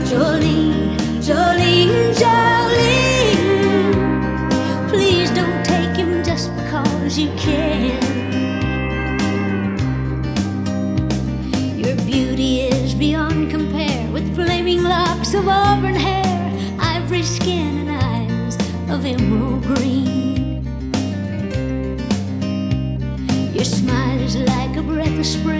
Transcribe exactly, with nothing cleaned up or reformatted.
Jolene, Jolene, Jolene, please don't take him just because you can. Your beauty is beyond compare, with flaming locks of auburn hair, ivory skin and eyes of emerald green. Your smile is like a breath of spring